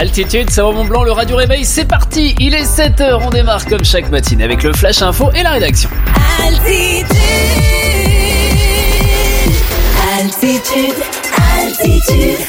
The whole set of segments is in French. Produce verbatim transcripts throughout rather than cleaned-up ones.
Altitude, c'est Mont Blanc, le Radio Réveil, c'est parti. Il est sept heures, on démarre comme chaque matinée avec le Flash Info et la rédaction. Altitude, altitude, altitude.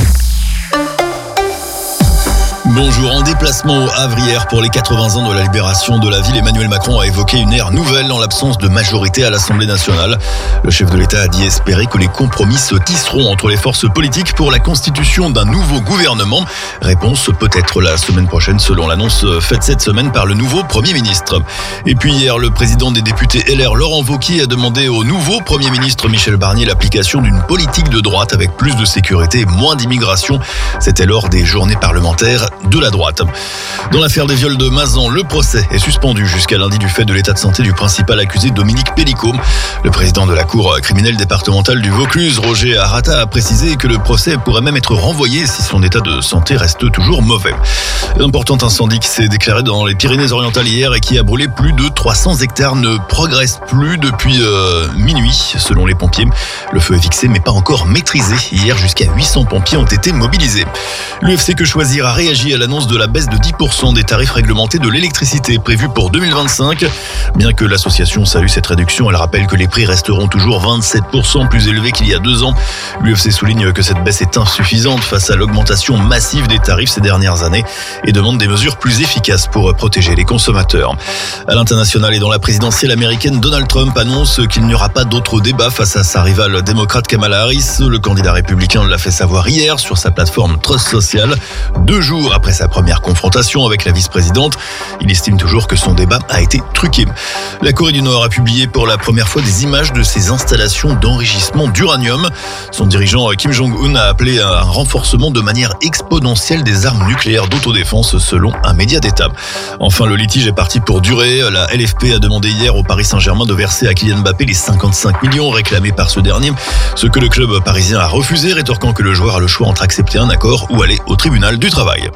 Bonjour, en déplacement au Havre hier pour les quatre-vingts ans de la libération de la ville, Emmanuel Macron a évoqué une ère nouvelle en l'absence de majorité à l'Assemblée nationale. Le chef de l'État a dit espérer que les compromis se tisseront entre les forces politiques pour la constitution d'un nouveau gouvernement. Réponse peut-être la semaine prochaine selon l'annonce faite cette semaine par le nouveau Premier ministre. Et puis hier, le président des députés L R, Laurent Wauquiez, a demandé au nouveau Premier ministre Michel Barnier l'application d'une politique de droite avec plus de sécurité et moins d'immigration. C'était lors des journées parlementaires de la droite. Dans l'affaire des viols de Mazan, le procès est suspendu jusqu'à lundi du fait de l'état de santé du principal accusé Dominique Pellicot. Le président de la cour criminelle départementale du Vaucluse, Roger Arata, a précisé que le procès pourrait même être renvoyé si son état de santé reste toujours mauvais. Un important incendie qui s'est déclaré dans les Pyrénées-Orientales hier et qui a brûlé plus de trois cents hectares ne progresse plus depuis euh, minuit, selon les pompiers. Le feu est fixé mais pas encore maîtrisé. Hier, jusqu'à huit cents pompiers ont été mobilisés. L'U F C Que Choisir a réagi à l'annonce de la baisse de dix pour cent des tarifs réglementés de l'électricité prévue pour deux mille vingt-cinq. Bien que l'association salue cette réduction, elle rappelle que les prix resteront toujours vingt-sept pour cent plus élevés qu'il y a deux ans. L'U F C souligne que cette baisse est insuffisante face à l'augmentation massive des tarifs ces dernières années et demande des mesures plus efficaces pour protéger les consommateurs. À l'international et dans la présidentielle américaine, Donald Trump annonce qu'il n'y aura pas d'autre débat face à sa rivale démocrate Kamala Harris. Le candidat républicain l'a fait savoir hier sur sa plateforme Trust Social, deux jours après sa première confrontation avec la vice-présidente. Il estime toujours que son débat a été truqué. La Corée du Nord a publié pour la première fois des images de ses installations d'enrichissement d'uranium. Son dirigeant Kim Jong-un a appelé à un renforcement de manière exponentielle des armes nucléaires d'autodéfense selon un média d'État. Enfin, le litige est parti pour durer. La L F P a demandé hier au Paris Saint-Germain de verser à Kylian Mbappé les cinquante-cinq millions réclamés par ce dernier, ce que le club parisien a refusé, rétorquant que le joueur a le choix entre accepter un accord ou aller au tribunal du travail.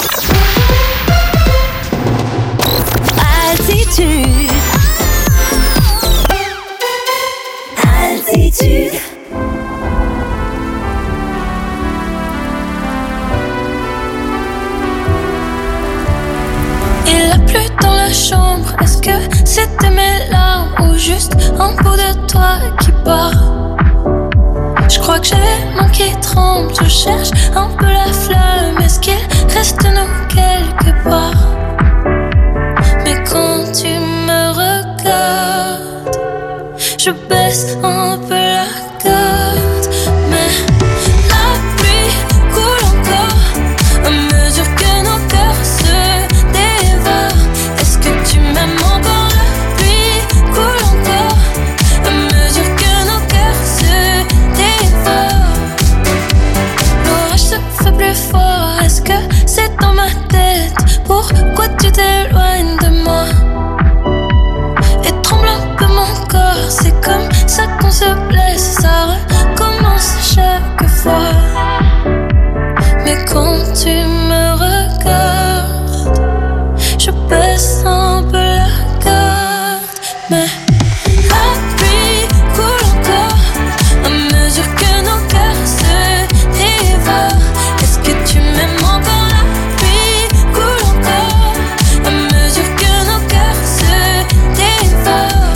Altitude, altitude. Il a plu dans la chambre, est-ce que c'était mes larmes ou juste un bout de toi qui part? Je crois que j'ai les mains qui tremblent, je cherche un peu la flamme, est-ce qu'il reste nous quelque part? Mais quand tu me regardes, je baisse un peu la garde. Mais la pluie coule encore à mesure que nos cœurs se dévorent. Est-ce que tu m'aimes encore? La pluie coule encore à mesure que nos cœurs se dévorent. L'orage se fait plus fort, est-ce que c'est dans ma tête? Pourquoi tu t'éloignes de moi? Et tremble un peu mon corps, c'est comme ça qu'on se blesse, ça recommence chaque fois. Mais quand tu me regardes, je baisse un peu la garde. Mais la pluie coule encore à mesure que nos cœurs se dévorent. Est-ce que tu m'aimes encore? La pluie coule encore à mesure que nos cœurs se dévorent.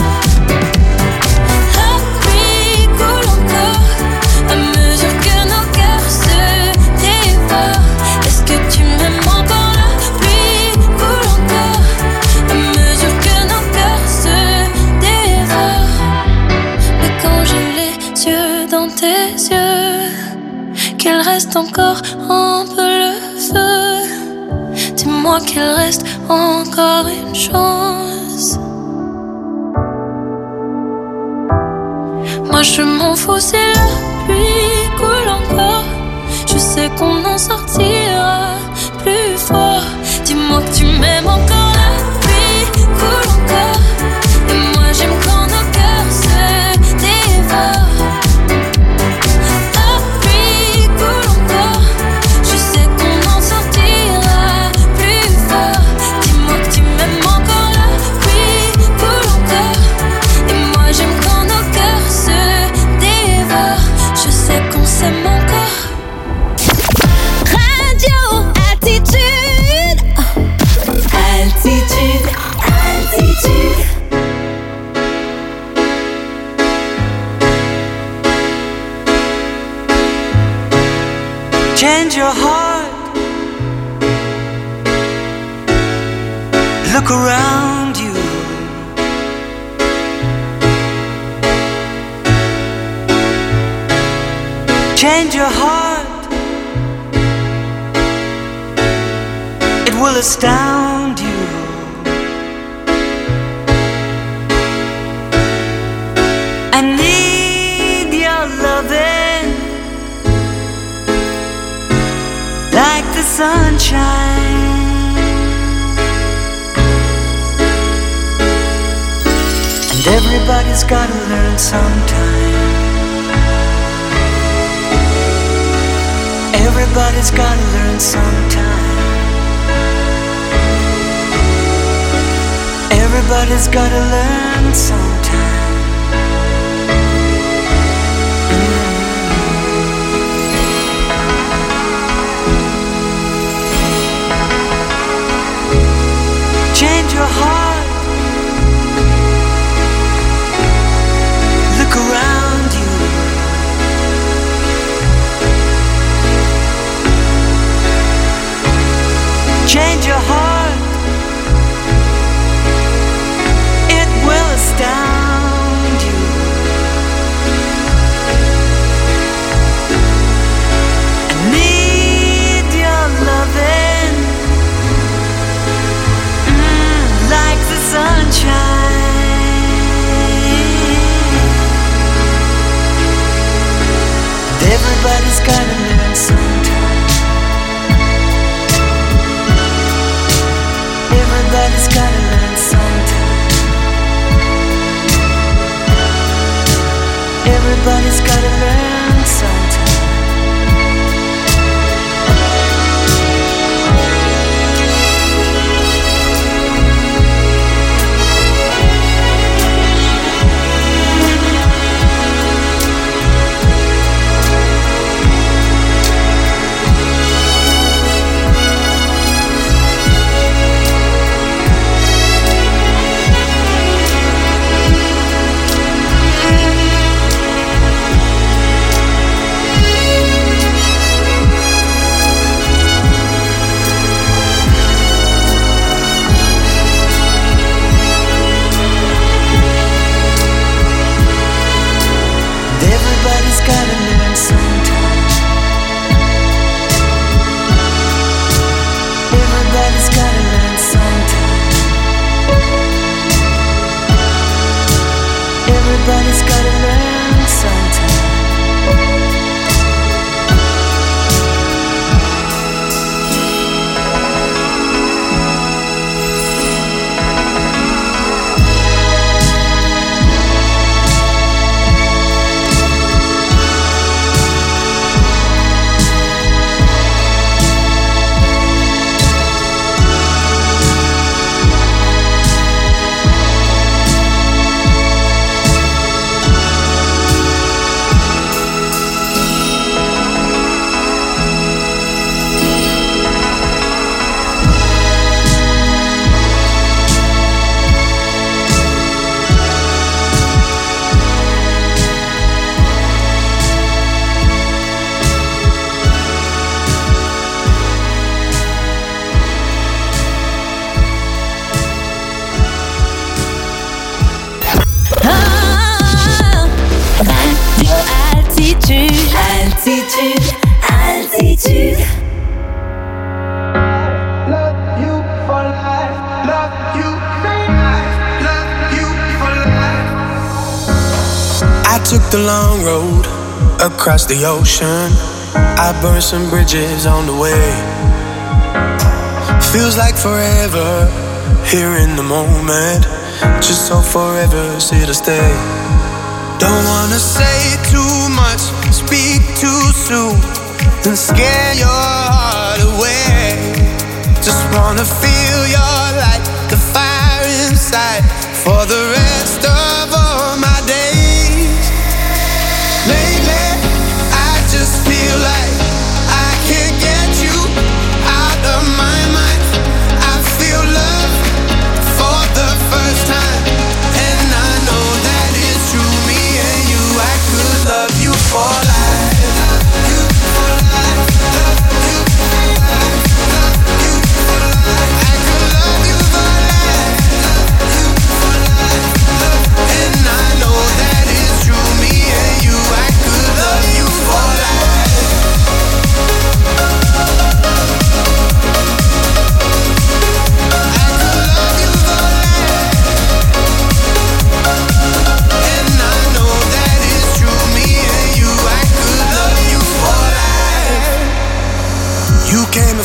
La pluie coule encore à mesure que nos cœurs se dévorent. Est-ce que tu m'aimes encore? La pluie coule encore à mesure que nos cœurs se dévorent. Mais quand j'ai les yeux dans tes yeux, qu'il reste encore un peu le feu, dis-moi qu'il reste encore une chance. Moi je m'en fous si la pluie coule encore, je sais qu'on en sortira plus fort. Dis-moi que tu m'aimes encore. La pluie coule encore et moi j'aime quand nos cœurs se dévorent. La pluie coule encore, je sais qu'on en sortira plus fort. Dis-moi que tu m'aimes encore. La pluie coule encore et moi j'aime quand nos cœurs se dévorent. Je sais qu'on s'aime encore. Radio Altitude. Change your heart. Look around you. Change your heart. It will astound you. I need your loving like the sunshine. And everybody's gotta learn sometime. Everybody's gotta learn sometime. Everybody's gotta learn sometime. Change your heart. Look around you. Change your heart. It will astound you. I need your loving mm, like the sunshine. Everybody's gotta learn sometime. Everybody's gotta learn sometime. Everybody's gotta learn sometime. Everybody's gotta learn sometime. Everybody's gotta learn sometime. Everybody's gotta learn sometime. Altitude, altitude. Love you for life, love you for life, love you for life. I took the long road across the ocean. I burned some bridges on the way. Feels like forever here in the moment. Just so forever's here to stay. Don't wanna say too much, speak too soon, and scare your heart away. Just wanna feel your light, the fire inside, for the rest of all my days. Lately, I just feel like I can't get you out of my mind. I feel love for the first time, and I know that it's true. Me and you, I could love you for life. Love you for life. Love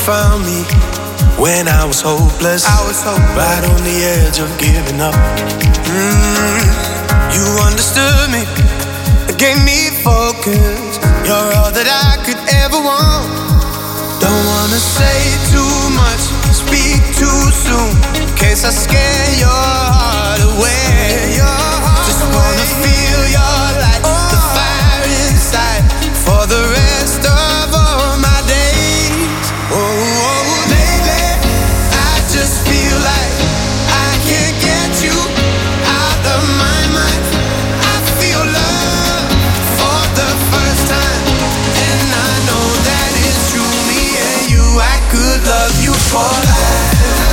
found me when I was hopeless. I was hopeless. Right on the edge of giving up. Mm, you understood me, gave me focus. You're all that I could ever want. Don't wanna say too much, speak too soon, in case I scare your heart away. Just wanna feel your light, the fire inside, for the rest of all my days. Oh, oh, baby, I just feel like I can't get you out of my mind. I feel love for the first time, and I know that it's true. Me and you, I could love you for life.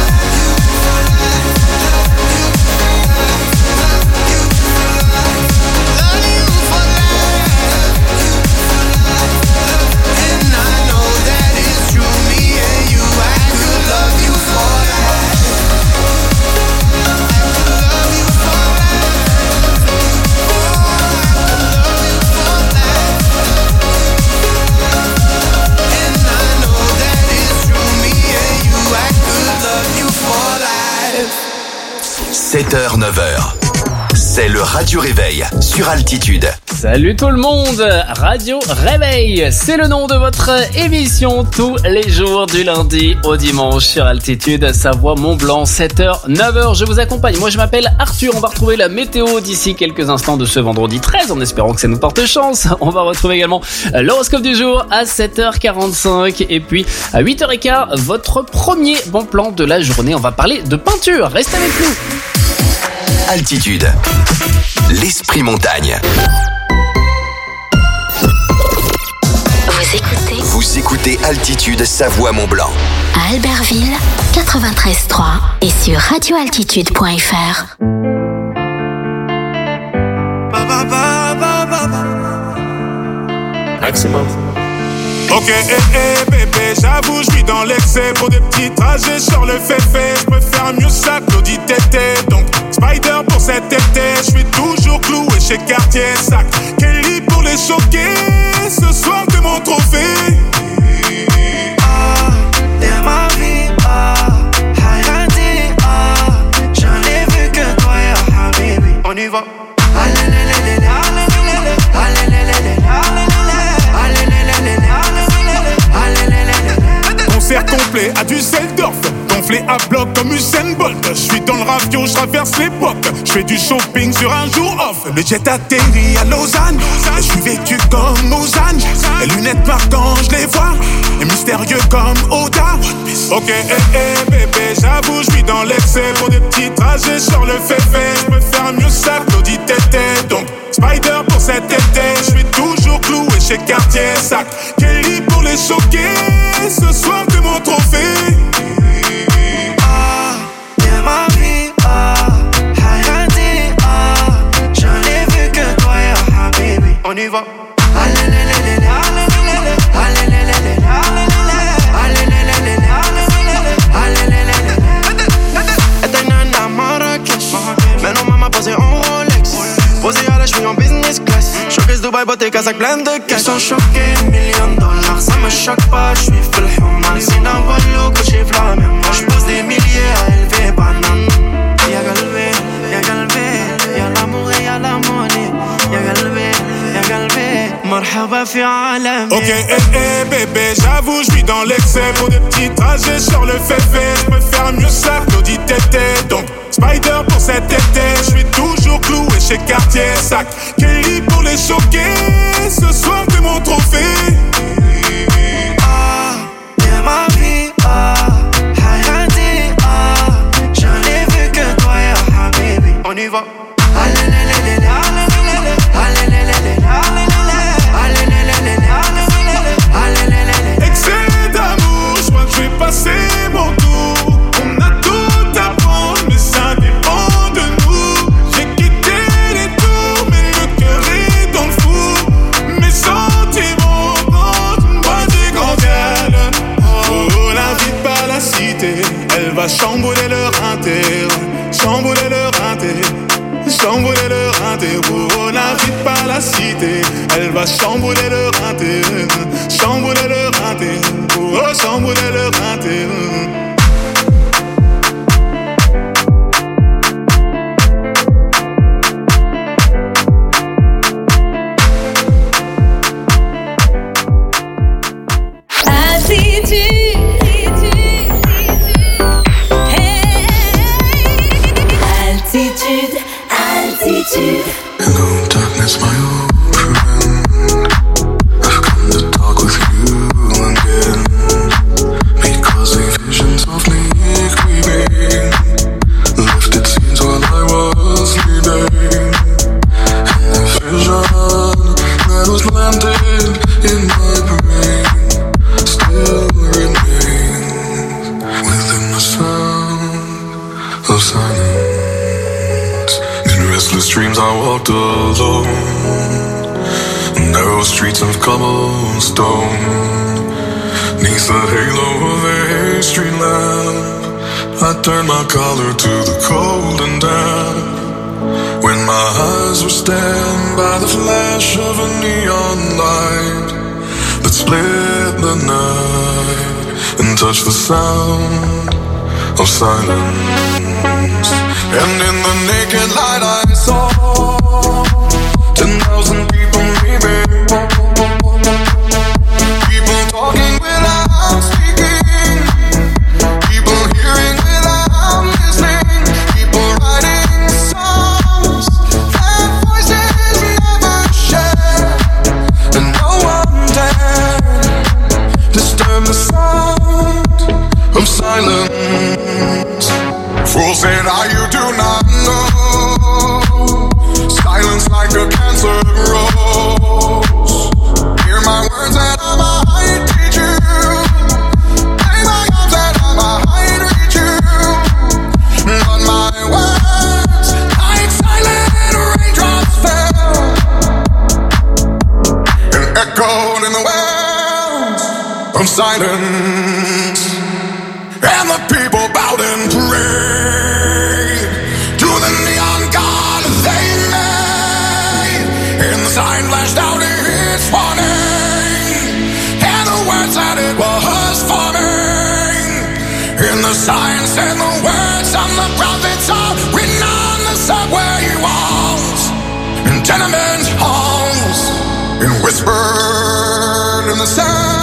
sept heures neuf heures. C'est le Radio Réveil sur Altitude. Salut tout le monde, Radio Réveil, c'est le nom de votre émission tous les jours du lundi au dimanche sur Altitude, Savoie, Mont-Blanc, sept heures neuf heures. Je vous accompagne, moi je m'appelle Arthur, on va retrouver la météo d'ici quelques instants de ce vendredi treize en espérant que ça nous porte chance. On va retrouver également l'horoscope du jour à sept heures quarante-cinq et puis à huit heures quinze, votre premier bon plan de la journée. On va parler de peinture, restez avec nous. Altitude, l'esprit montagne. Vous écoutez Vous écoutez Altitude Savoie-Mont-Blanc. à Albertville, quatre-vingt-treize trois et sur radio altitude point f r. Maximum. Ok, eh, eh, bébé, j'avoue, je vis dans l'excès. Pour des petits trajets sur le féfé, je préfère mieux ça que l'audit tété. Donc, Spider pour cet été, je suis toujours cloué chez Cartier Sac. Kelly pour les choquer, ce soir t'es mon trophée. Ah, t'es ma vie, ah, Hayati, ah, j'en ai vu que toi, ya Habibi. On y va. Allez, Concert complet à Düsseldorf, gonflé à bloc comme Usain Bolt. Je suis dans le ravio, je traverse l'époque. Je fais du shopping sur un jour off. Le jet atterrit à Lausanne, et je suis vêtu comme Lausanne. Les lunettes marquantes, je les vois, et mystérieux comme Oda. Ok, eh, eh, bébé, j'avoue, je vis dans l'excès. Pour des petits trajets sur le féfé, je préfère mieux ça que l'audit tété. Donc, Spider pour cet été, je suis toujours cloué chez Cartier Sac. Kelly pour les choquer, ce soir t'es mon trophée. ah, t'es ma vie, ah, Hayati, ah, j'en ai vu que toi, ya Habibi. On y va. Était nana Marrakech, maintenant maman posée en Rolex. Posée à la cheville en business class. Showcase Dubaï, beauté, casaque pleine de cash. Ils sont choqués, millions de dollars, ça me choque pas, j'suis full human. Sinon, voilà, que j'ai la même. J'pose des milliers à élever banane. Y'a galvé, y'a galvé, y'a l'amour et y'a la monnaie. Y'a galvé, y'a galvé, marhaba fi alam. Ok, eh, eh, bébé, j'avoue, je vis dans l'excès. Pour des petits trajets sur le féfé, je préfère mieux ça que l'audit tété. Donc, Spider pour cet été, je suis toujours cloué chez Cartier Sac. Kelly pour les choquer, ce soir t'es mon trophée. Ah, t'es ma vie, ah, Hayati, ah, j'en ai vu que toi, ya Habibi. On y va. Excès d'amour, je crois que je vais passer mon tour. On a tout à prendre, mais ça dépend de nous. J'ai quitté les tours, mais le cœur est dans le four. Mes sentiments comptent, moi j'ai grandi. Oh, la vie par la cité, elle va chambouler leur inter, chambouler leur inter. Chambouler leur inter, oh, la vie par la cité, elle va chambouler leur inter, chambouler leur inter, oh, sans brûler leur intérêt. Altitude, altitude. Hello, darkness, my old friend. I've come to talk with you again. Because a vision softly creeping lifted scenes while I was sleeping. And the vision that was landed in my brain still remains within the sound of silence. Restless dreams I walked alone, narrow streets of cobblestone, neath the halo of a street lamp. I turned my collar to the cold and damp, when my eyes were stabbed by the flash of a neon light that split the night and touched the sound of silence. And in the naked light I saw ten thousand people maybe, people talking without speaking, people hearing without listening, people writing songs that voices never share, and no one dared disturb the sound of silence. Fool said, ah, you do not know. Silence like a cancer grows. Hear my words that I might teach you. Lay my arms that I might reach you. But my words, like silent raindrops, fell and echoed in the wells of silence. And the people bowed and prayed to the neon god they made. And the sign flashed out its warning, and the words that it was forming. And the sign said the words on the prophets are written on the subway walls and tenement halls, and whispered in the sound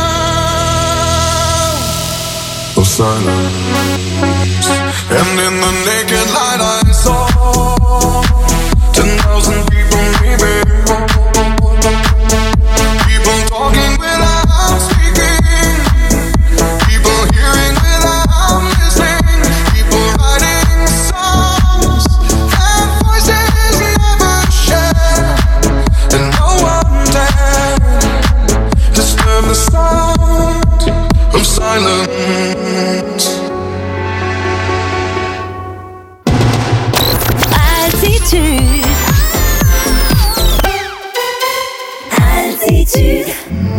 of silence. And in the naked light I saw ten thousand people maybe, people talking without speaking, people hearing without listening, people writing songs that voices never share, and no one dared disturb the sound of silence. Altitude, altitude.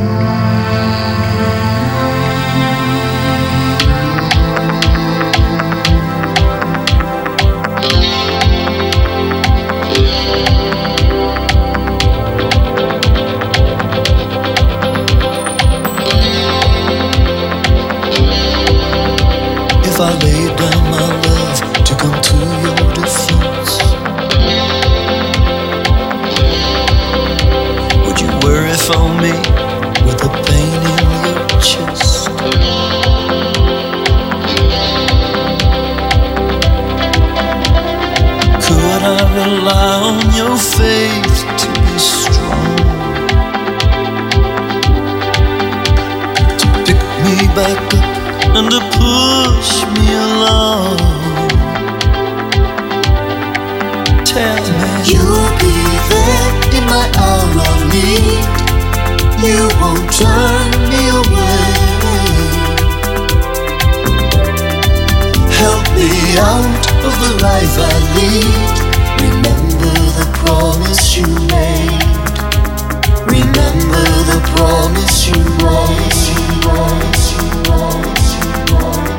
If I laid down my love to come to your defense, would you worry for me with the pain in your chest? Could I rely on your faith to be strong, to pick me back up and to push me along? Tell me you'll be there in my hour of need. You won't turn me away. Help me out of the life I lead. Remember the promise you made. Remember the promise you made. You promise, you promise, you promise.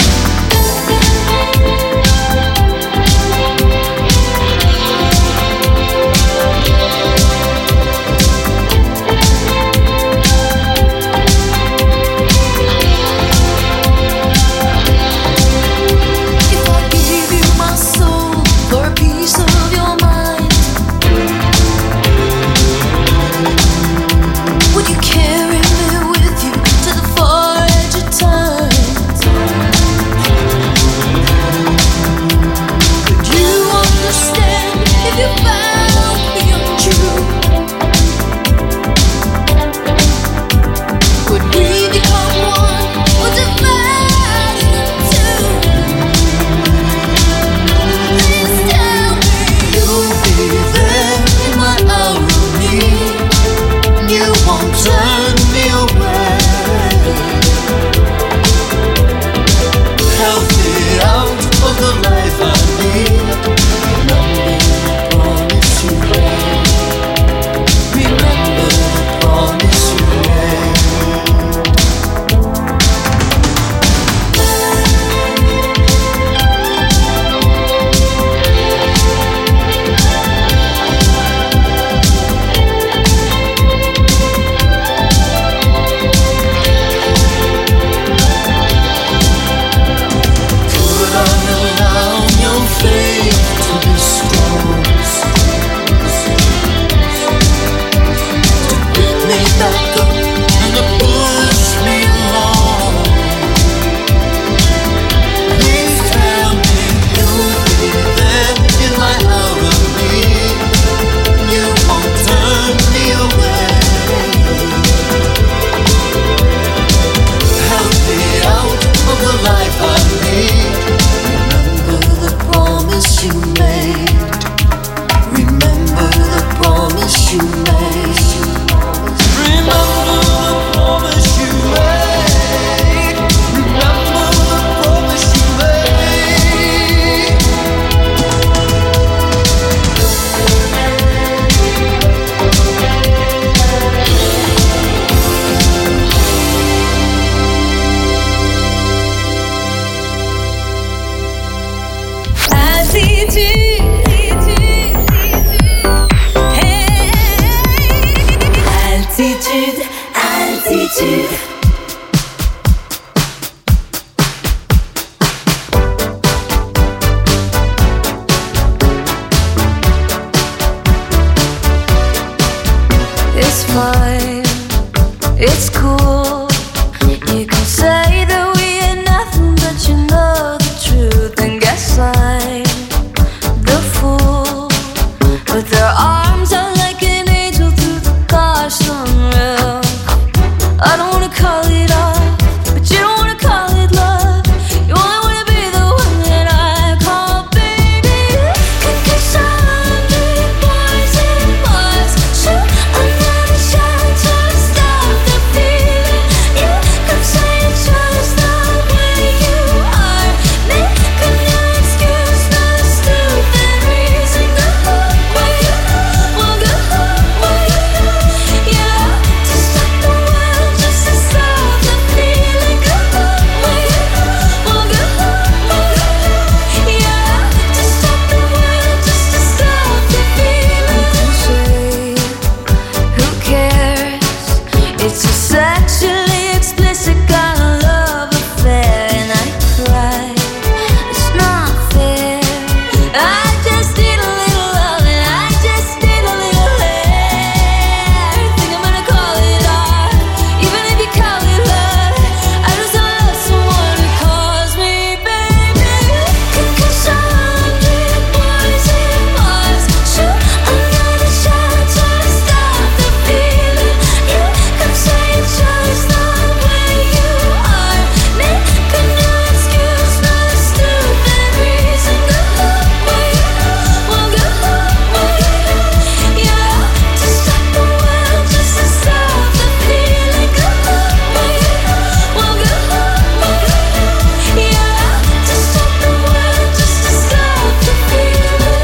fine. It's cool. You can say that we ain't nothing, but you know the truth. And guess I'm the fool. With their arms out like an angel through the car sunroof. I don't wanna call it off, but you don't wanna call it love. You only wanna be the one that I call baby. Cause a hundred boys and boys shoot another shot to stop the feeling. You could say it's just the way you are. Making no excuse, no stupid reason. Go home, where you well, go home, where you yeah, to stop the world, just to stop the feeling. Go home, where you well, go home, where you yeah, to stop the world, just to stop the feeling. Cliche, who cares? It's a sexually explicit kind of love affair, and I cry. It's not fair. I just need a little love, and I just need a little air. Think I'm gonna call it art, even if you call it love. I just don't love someone who calls me baby. Cause a hundred boys and boys shoot another shot to stop the feeling. You could say it's just the way you are. Making no excuse, no stupid reason. Go home, where you well, go home, where you yeah, to stop the world, just to stop the feeling. Go home, where you well, go home, where you yeah, to stop the world, just to stop the feeling.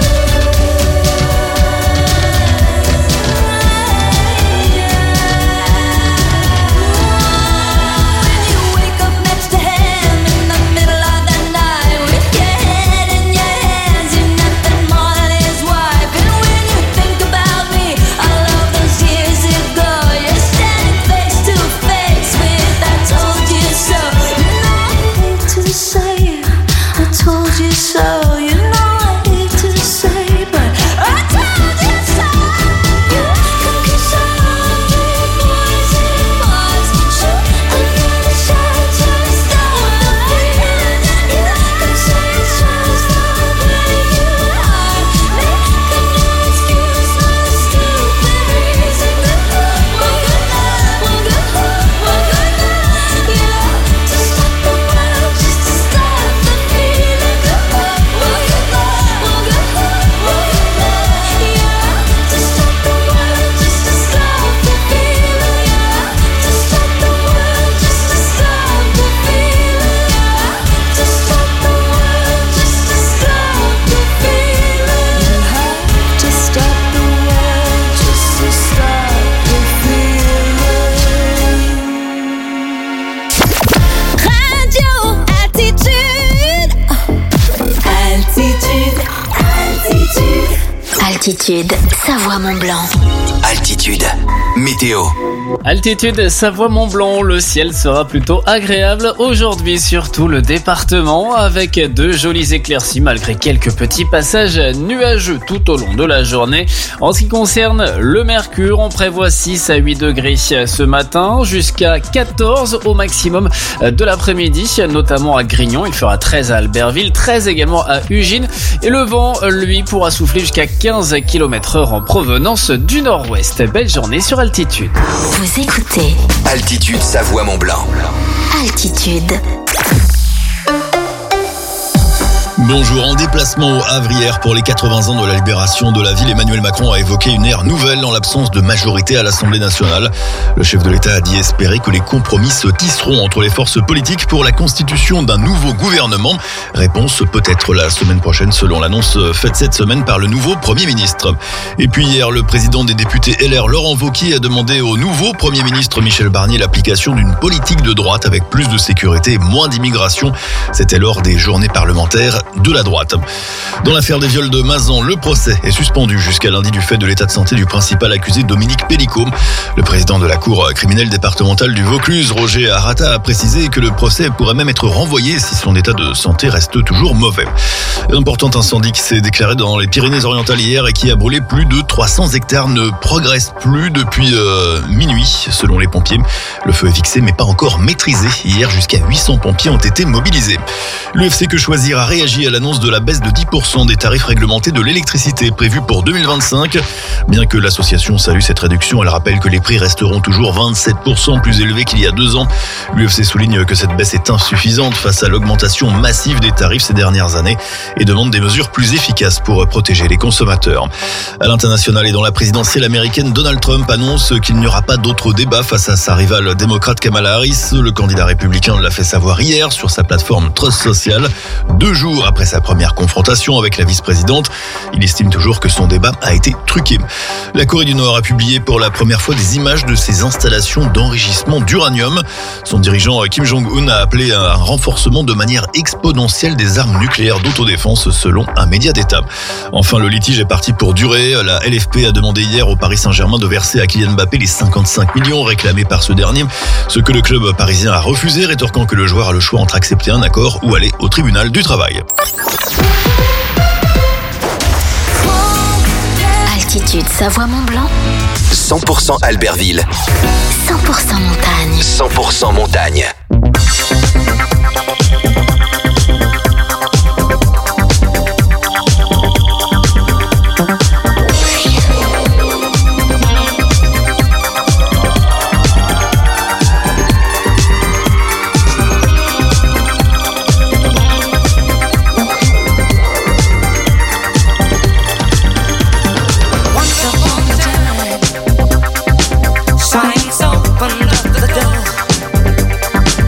When you wake up next to him in the middle of the night, with your head in your hands, you're nothing more than his wife. And when you think about me, all of those years ago, you're standing face to face with I told you so. You know I hate to say it, I told you so. You know I hate to say, but I told you so. You can kiss a hundred boys and boys, shoot another shot to stop the feeling. You can say it's just the way you are. Making no excuse, no stupid reason. Go home, well, go home, well, go home, well, go home, yeah, to stop the world, just to stop the feeling. Go home, well, go home, well, go home, well, go home, yeah, to stop the world, just to stop the feeling. Yeah, to stop the world, just to stop the feeling. Yeah, to stop the world, just to stop the feeling. You have to stop the world, just to stop the feeling. Radio Altitude. Altitude. Altitude. Altitude, Savoie-Mont-Blanc. Altitude. Météo. Altitude Savoie-Mont-Blanc, le ciel sera plutôt agréable aujourd'hui sur tout le département avec de jolies éclaircies malgré quelques petits passages nuageux tout au long de la journée. En ce qui concerne le mercure, on prévoit six à huit degrés ce matin jusqu'à quatorze au maximum de l'après-midi, notamment à Grignon. Il fera treize à Albertville, treize également à Ugine et le vent, lui, pourra souffler jusqu'à quinze kilomètres heure en provenance du nord-ouest. Belle journée sur Altitude. Vous écoutez Altitude Savoie-Mont-Blanc. Altitude. Bonjour, en déplacement au Havre hier pour les quatre-vingts ans de la libération de la ville, Emmanuel Macron a évoqué une ère nouvelle en l'absence de majorité à l'Assemblée nationale. Le chef de l'État a dit espérer que les compromis se tisseront entre les forces politiques pour la constitution d'un nouveau gouvernement. Réponse peut-être la semaine prochaine selon l'annonce faite cette semaine par le nouveau Premier ministre. Et puis hier, le président des députés L R, Laurent Wauquiez, a demandé au nouveau Premier ministre Michel Barnier l'application d'une politique de droite avec plus de sécurité et moins d'immigration. C'était lors des journées parlementaires de la droite. Dans l'affaire des viols de Mazan, le procès est suspendu jusqu'à lundi du fait de l'état de santé du principal accusé Dominique Pellicot. Le président de la cour criminelle départementale du Vaucluse, Roger Arata, a précisé que le procès pourrait même être renvoyé si son état de santé reste toujours mauvais. Un important incendie qui s'est déclaré dans les Pyrénées-Orientales hier et qui a brûlé plus de trois cents hectares ne progresse plus depuis euh, minuit, selon les pompiers. Le feu est fixé mais pas encore maîtrisé. Hier, jusqu'à huit cents pompiers ont été mobilisés. L'U F C Que Choisir a réagi à l'annonce de la baisse de dix pour cent des tarifs réglementés de l'électricité prévue pour deux mille vingt-cinq. Bien que l'association salue cette réduction, elle rappelle que les prix resteront toujours vingt-sept pour cent plus élevés qu'il y a deux ans. L'U F C souligne que cette baisse est insuffisante face à l'augmentation massive des tarifs ces dernières années et demande des mesures plus efficaces pour protéger les consommateurs. À l'international et dans la présidentielle américaine, Donald Trump annonce qu'il n'y aura pas d'autre débat face à sa rivale démocrate Kamala Harris. Le candidat républicain l'a fait savoir hier sur sa plateforme Trust Social, deux jours après sa première confrontation avec la vice-présidente. Il estime toujours que son débat a été truqué. La Corée du Nord a publié pour la première fois des images de ses installations d'enrichissement d'uranium. Son dirigeant Kim Jong-un a appelé à un renforcement de manière exponentielle des armes nucléaires d'autodéfense selon un média d'État. Enfin, le litige est parti pour durer. La L F P a demandé hier au Paris Saint-Germain de verser à Kylian Mbappé les cinquante-cinq millions réclamés par ce dernier, ce que le club parisien a refusé, rétorquant que le joueur a le choix entre accepter un accord ou aller au tribunal du travail. Altitude Savoie-Mont-Blanc, cent pour cent Albertville, cent pour cent montagne. cent pour cent montagne. Signs opened up the door.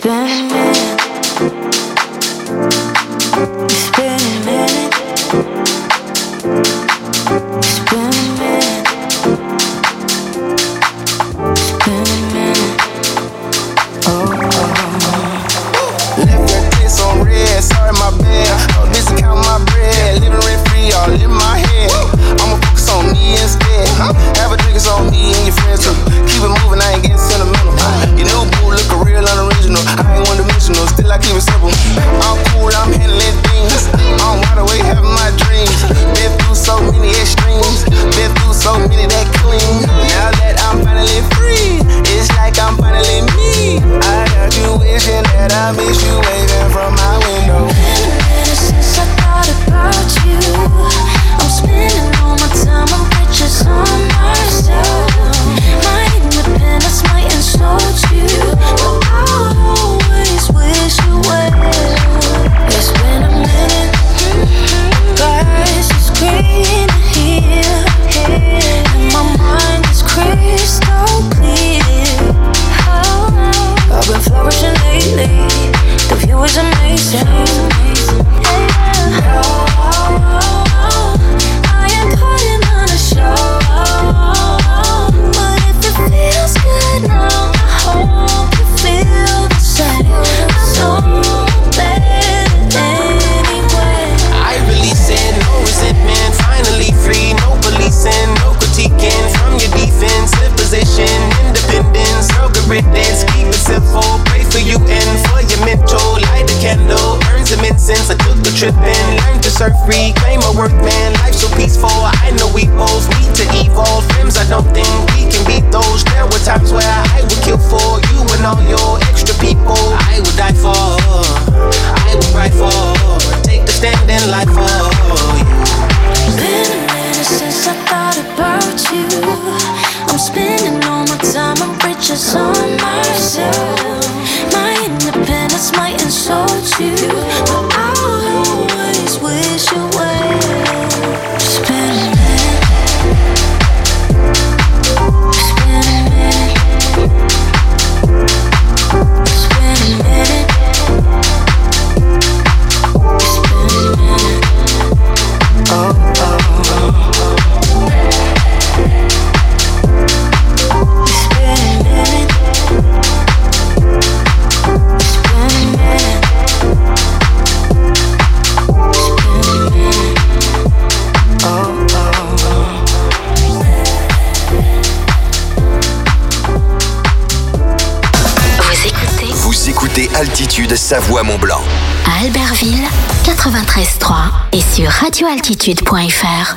Altitude Savoie-Mont-Blanc. À Albertville, quatre-vingt-treize trois et sur radio altitude point f r.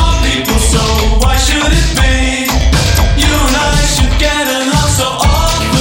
Why should it be? You and I should get along so awfully.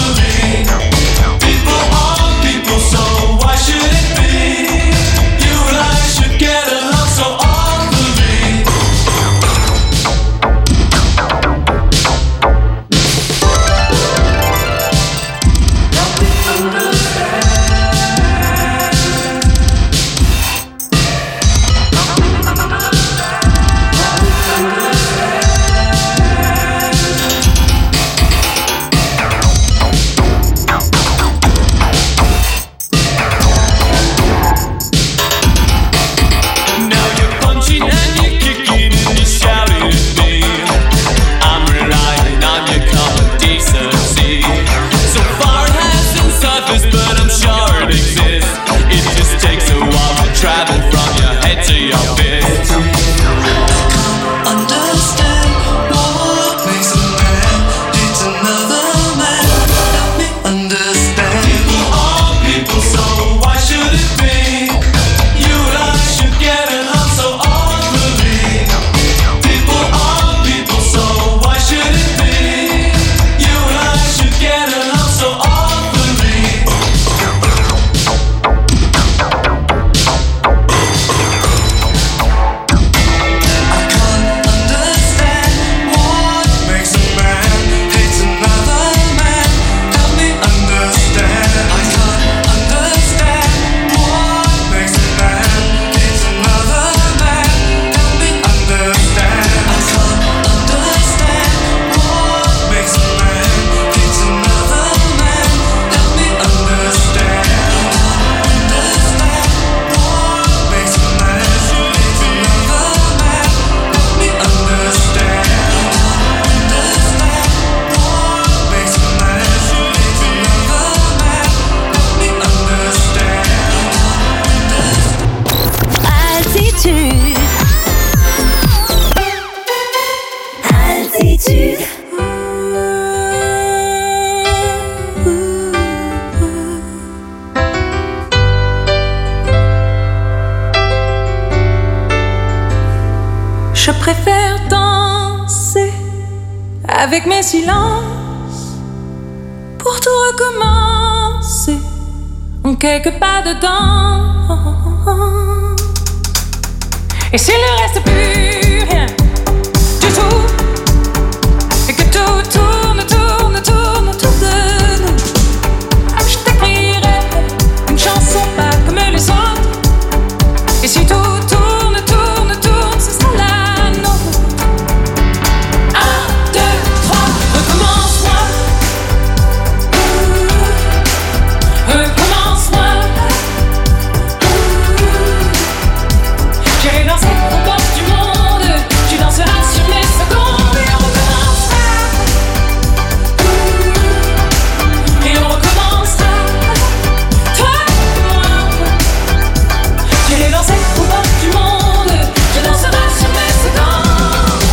avec mes silences, pour tout recommencer, en quelques pas dedans. Et s'il ne reste plus rien du tout, et que tout tourne, tourne, tourne autour de nous, je t'écrirai une chanson pas comme les autres. Et si tout tourne, tourne, tourne, ce sera la nôtre. Un, deux, trois, recommence-moi. Recommence-moi. J'irai danser aux portes du monde. Tu danseras sur mes secondes. Et on recommencera. Et on recommencera. Toi et moi. J'irai danser aux portes du monde. Tu danseras sur mes secondes.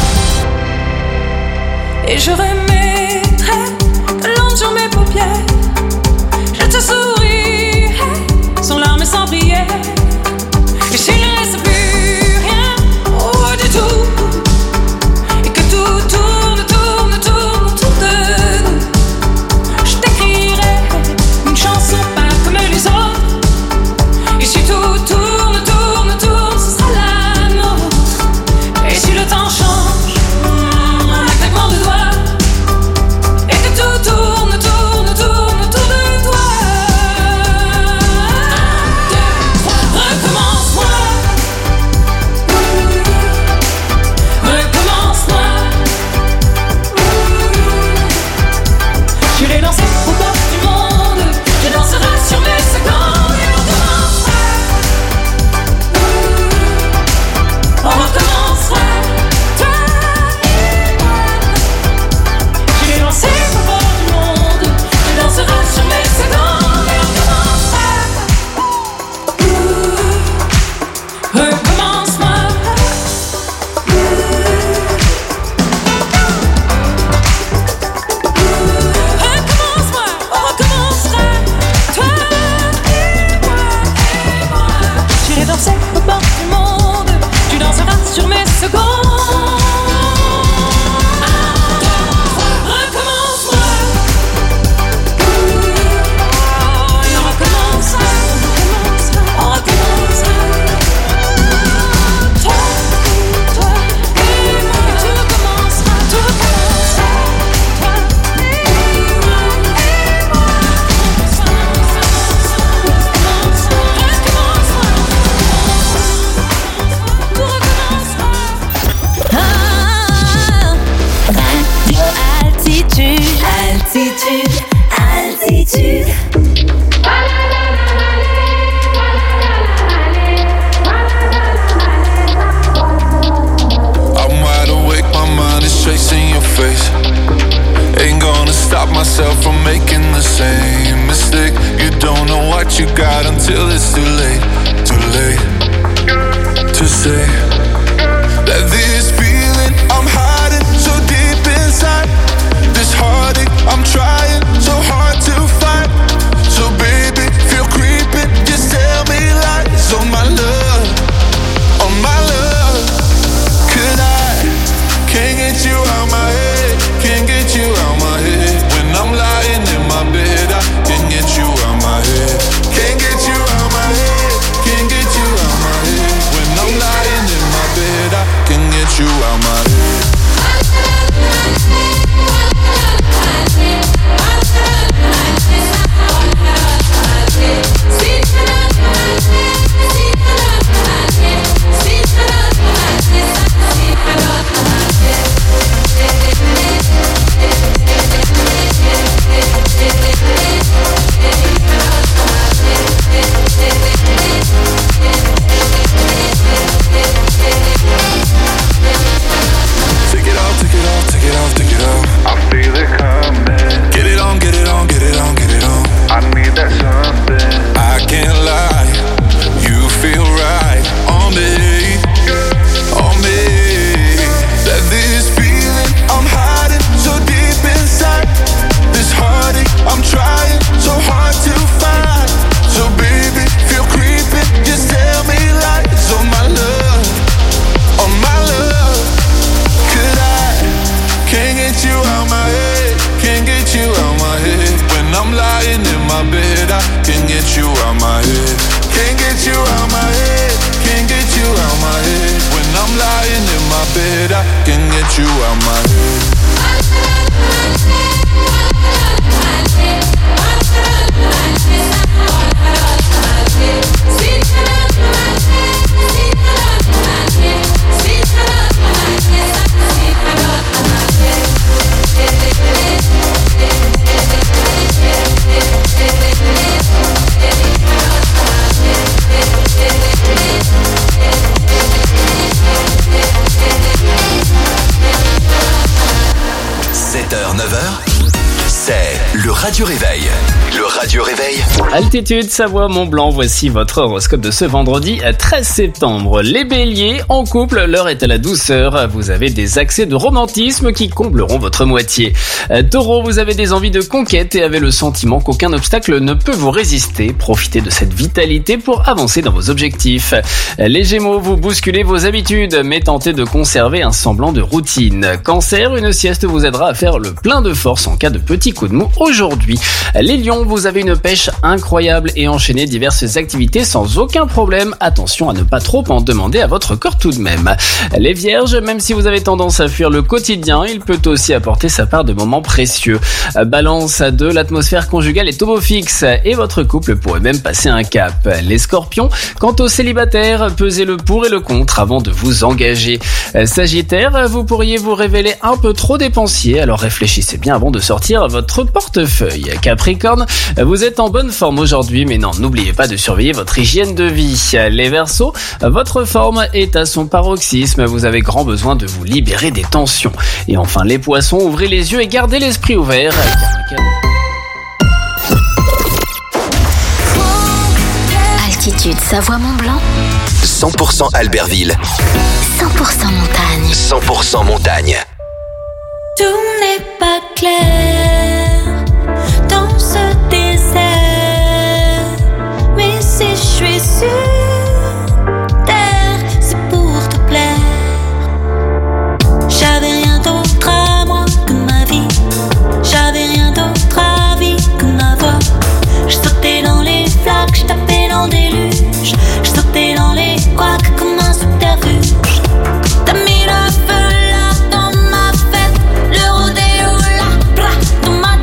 Et je remettrai de l'ombre sur mes paupières. Je te sourirai sans larmes et sans prière. Et s'il ne reste plus rien, oh du tout, et que tout tourne, tourne, tourne autour de nous, je t'écrirai une chanson pas comme les autres. Et si tout tourne, tourne, tourne, ce sera la nôtre. Et si le temps change, en un claquement de doigts, et que tout tourne, tourne, tourne autour de toi. Un, deux, trois, recommence-moi. Recommence-moi. J'irai danser aux portes du monde. Tu danseras sur mes secondes. Et on recommencera. On recommencera. Toi et moi. J'irai danser aux portes du monde. Tu danseras sur mes secondes. Et on recommencera. Recommence-moi. Recommence-moi, on recommencera. Toi et moi, et moi. J'irai danser aux portes du monde. Tu danseras sur mes secondes. Un, deux, trois, recommence-moi. Et on recommencera. On recommencera. Toi, toi et moi. Et tout recommencera. Tout recommencera. Toi et moi, et moi. Tout recommencera. Radio Altitude, altitude, altitude. I'm wide awake, my mind is chasing your face. Ain't gonna stop myself from making the same mistake. You don't know what you got until it's too late, too late to say that this feeling I'm hiding so deep inside, this heartache I'm trying so hard to fight. So baby, feel creeping, just tell me lies. Oh my love, oh my love, could I, can't get you out my head, can't get you out my head. When I'm lying in my bed, I can't get you out my head, can't get you out my head, I'm lying in my bed, I can't get you out my head. Can't get you out my head. Can't get you out my head. When I'm lying in my bed, I can't get you out my head. sept heures neuf heures, c'est le Radio Réveil. Le Radio Réveil. Altitude Savoie Mont-Blanc, voici votre horoscope de ce vendredi treize septembre. Les béliers, en couple, l'heure est à la douceur. Vous avez des accès de romantisme qui combleront votre moitié. Taureau, vous avez des envies de conquête et avez le sentiment qu'aucun obstacle ne peut vous résister. Profitez de cette vitalité pour avancer dans vos objectifs. Les Gémeaux, vous bousculez vos habitudes, mais tentez de conserver un semblant de routine. Cancer, une sieste vous aidera à faire le plein de force en cas de petits coups de mou aujourd'hui. Les Lions, vous avez une pêche incroyable et enchaînez diverses activités sans aucun problème. Attention à ne pas trop en demander à votre corps tout de même. Les Vierges, même si vous avez tendance à fuir le quotidien, il peut aussi apporter sa part de moments précieux. Balance à deux, l'atmosphère conjugale est au beau fixe et votre couple pourrait même passer un cap. Les Scorpions, quant aux célibataires, pesez le pour et le contre avant de vous engager. Sagittaire, vous pourriez vous révéler un peu trop dépensier, alors réfléchissez bien avant de sortir votre portefeuille. Capricorne, vous êtes en bonne forme aujourd'hui, mais non, n'oubliez pas de surveiller votre hygiène de vie. Les Verseaux, votre forme est à son paroxysme, vous avez grand besoin de vous libérer des tensions. Et enfin les Poissons, ouvrez les yeux et gardez l'esprit ouvert. Altitude Savoie Mont-Blanc, cent pour cent Albertville, cent pour cent montagne. cent pour cent montagne. Tout n'est pas clair dans ce désert, mais si je suis sur terre, c'est pour te plaire. J'avais rien d'autre à moi que ma vie, j'avais rien d'autre à vie que ma voix. Je sautais dans les flaques, je tapais dans le déluge, je sautais dans les couacs comme un subterfuge. T'as mis le feu là dans ma fête, le rodéo là, blah, dans ma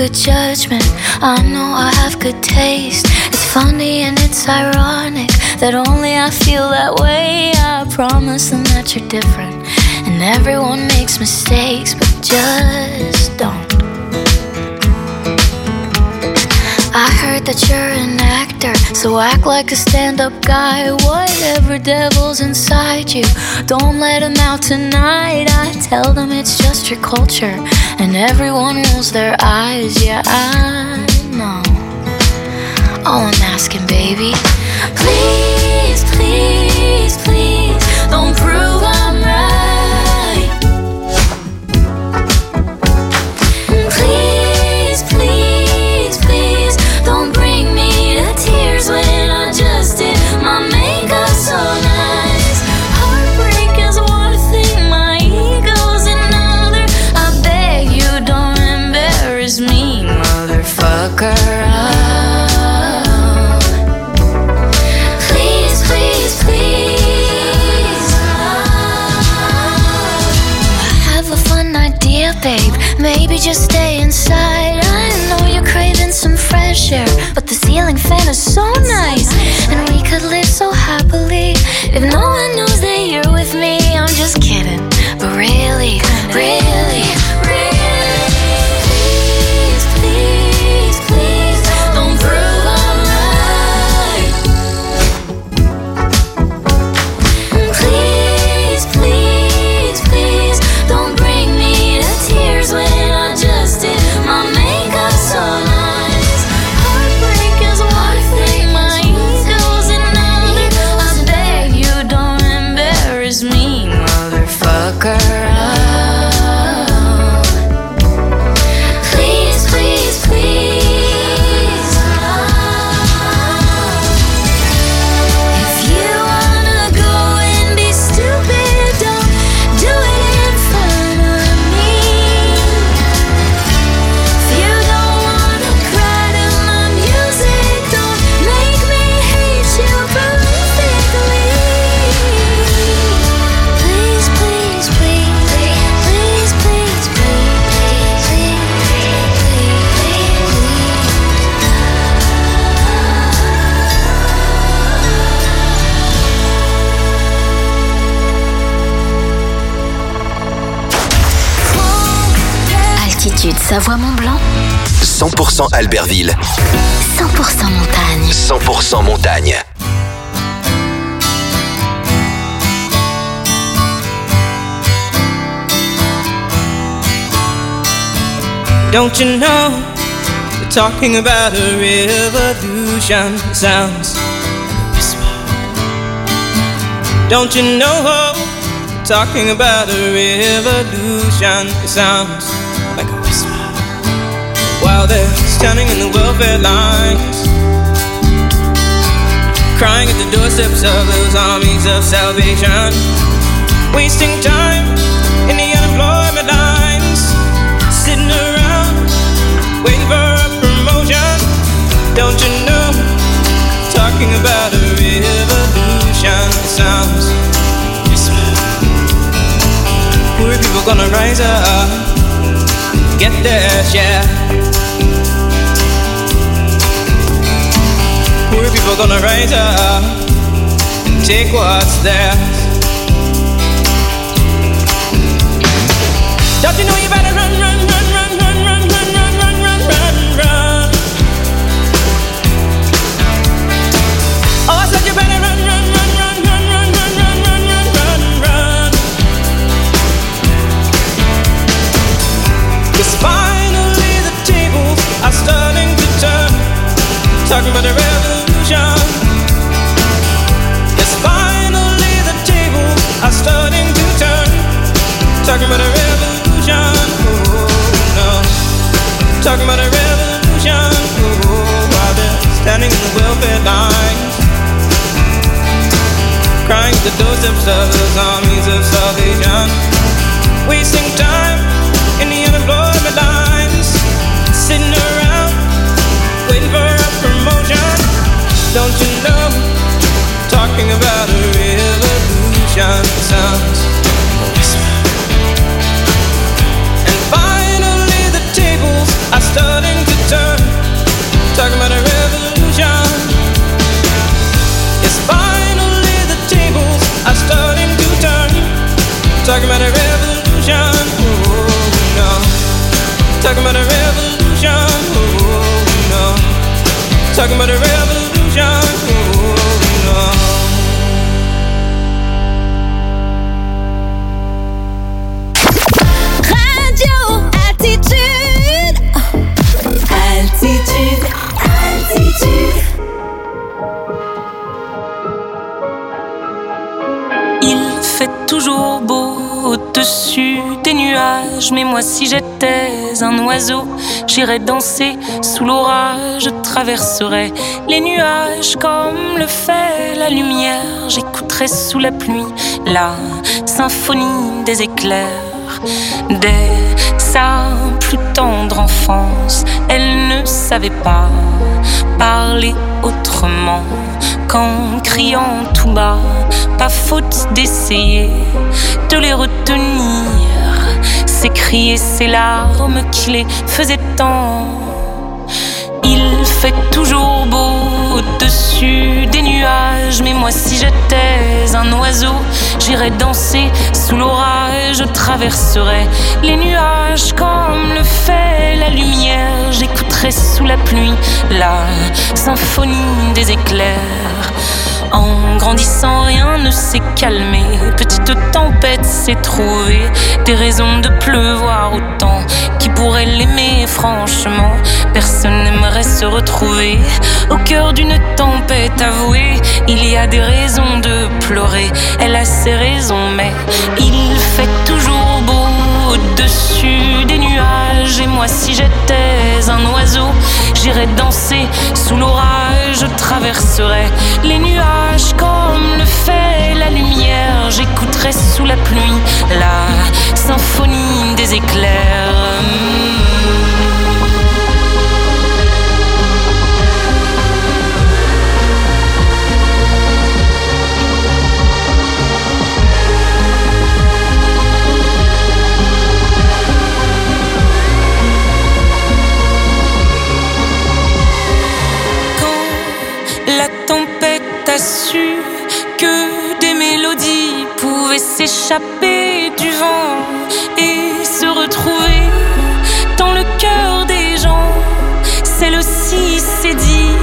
good judgment. I know I have good taste. It's funny and it's ironic that only I feel that way. I promise them that you're different, and everyone makes mistakes, but just don't. I heard that you're an actor, so act like a stand-up guy. Whatever devil's inside you, don't let him out tonight. I tell them it's just your culture, and everyone rolls their eyes. Yeah, I know. All I'm asking, baby, please, please, please, don't prove I'm right. Please, please, please, don't bring me to tears when I just did my makeup so nice. Heartbreak is one thing, my ego's another. I beg you don't embarrass me, motherfucker. Please, please, please. I have a fun idea, babe. Maybe just stay inside. I know you're craving some fresh air, but the ceiling fan is so nice, and we could live so happily if no one knows that you're with me. I'm just kidding, but really, really, really, please, please, please, don't prove I'm right. Please, please, please, don't bring me to tears when I just did my makeup so nice. Heartbreak is one thing, my ego's another. I beg you don't embarrass me, motherfucker. Please, please, please. If you wanna go and be stupid, don't do it in front of me. If you don't wanna cry to my music, don't make me hate you perfectly. Please, please, please, please, please, please, please, please, Altitude Savoie-Mont-Blanc, cent pour cent Albertville, cent pour cent montagne. cent pour cent montagne. Don't you know, they're talking about a revolution. It sounds like a whisper. Don't you know, they're talking about a revolution. It sounds like a whisper. While they're standing in the welfare lines, crying at the doorsteps of those armies of salvation, wasting time in the unemployment lines, sitting around waiting for a promotion. Don't you know, talking about a revolution. It sounds whisper. Poor people gonna rise up, get their share. Poor people gonna rise up and take what's theirs. Don't you know you better run, run, run, run, run, run, run, run, run, run, run, run. Oh, I said you better run, run, run, run, run, run, run, run, run, run, run, run. 'Cause finally the tables are starting to turn, talking about a revolution. Yes, finally the tables are starting to turn, talking about a revolution. Oh no, talking about a revolution. Oh, while they're standing in the welfare lines, crying at the doorsteps of those armies of salvation, wasting time in the unemployment lines, sitting around waiting for a promotion. Don't you know, talking about a revolution sounds like a whisper. And finally the tables are starting Talking about a revolution. Oh, no. Talking about a revolution. Oh, no. Radio Altitude. Altitude. Altitude. Il fait toujours beau au-dessus des nuages, mais moi si j'étais un oiseau, j'irais danser sous l'orage, je traverserais les nuages comme le fait la lumière, j'écouterais sous la pluie la symphonie des éclairs. Dès sa plus tendre enfance, elle ne savait pas parler autrement qu'en criant tout bas. Pas faute d'essayer de les retenir, ces cris et ces larmes qui les faisaient tant. Il fait toujours beau au-dessus des nuages, mais moi si j'étais un oiseau, j'irais danser sous l'orage, je traverserais les nuages comme le fait la lumière, j'écouterais sous la pluie la symphonie des éclairs. En grandissant, rien ne s'est calmé. Petite tempête s'est trouvée des raisons de pleuvoir autant. Qui pourrait l'aimer, franchement? Personne n'aimerait se retrouver au cœur d'une tempête avouée. Il y a des raisons de pleurer, elle a ses raisons, mais il fait toujours beau au-dessus des nuages. Et moi, si j'étais un oiseau, j'irais danser sous l'orage, je traverserais les nuages comme le fait la lumière, j'écouterais sous la pluie la symphonie des éclairs. La tempête a su que des mélodies pouvaient s'échapper du vent et se retrouver dans le cœur des gens. Celle-ci s'est dit: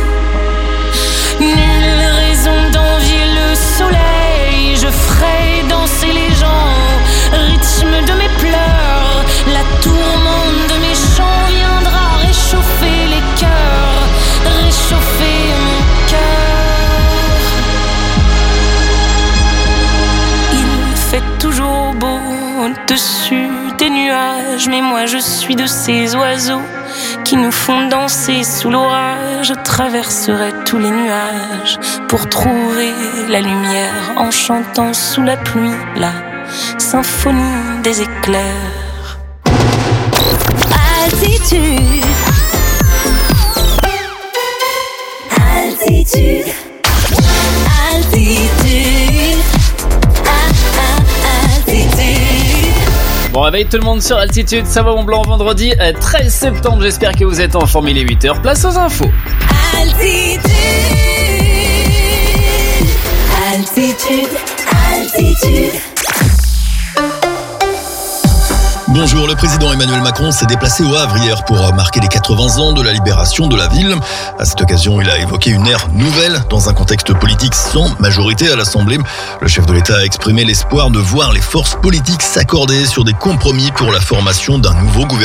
nulle raison d'envier le soleil, je ferai danser les gens au rythme de mes pleurs. La tourmente de mes chants viendra réchauffer les cœurs, réchauffer mon cœur. Il fait toujours beau au-dessus des nuages, mais moi je suis de ces oiseaux qui nous font danser sous l'orage. Je traverserai tous les nuages pour trouver la lumière en chantant sous la pluie la symphonie des éclairs. Altitude. Altitude. Altitude. Ah, ah, altitude. Bon réveil tout le monde sur Altitude, ça va mon blanc, vendredi treize septembre, j'espère que vous êtes en forme, il est huit heures, place aux infos. Altitude. Altitude. Altitude. Bonjour, le président Emmanuel Macron s'est déplacé au Havre hier pour marquer les quatre-vingts ans de la libération de la ville. À cette occasion, il a évoqué une ère nouvelle dans un contexte politique sans majorité à l'Assemblée. Le chef de l'État a exprimé l'espoir de voir les forces politiques s'accorder sur des compromis pour la formation d'un nouveau gouvernement.